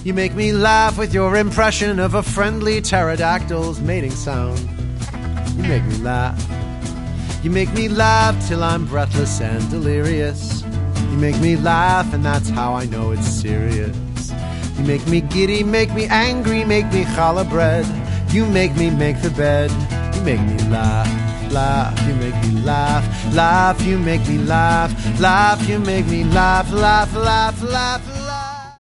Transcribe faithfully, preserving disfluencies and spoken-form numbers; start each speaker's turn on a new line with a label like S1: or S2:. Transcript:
S1: You make me laugh with your impression of a friendly pterodactyl's mating sound. You make me laugh. You make me laugh till I'm breathless and delirious. You make me laugh, and that's how I know it's serious. You make me giddy, make me angry, make me challah bread. You make me make the bed. You make me laugh, laugh. You make me laugh, laugh. You make me laugh, laugh. You make me laugh, laugh, laugh, laugh, laugh.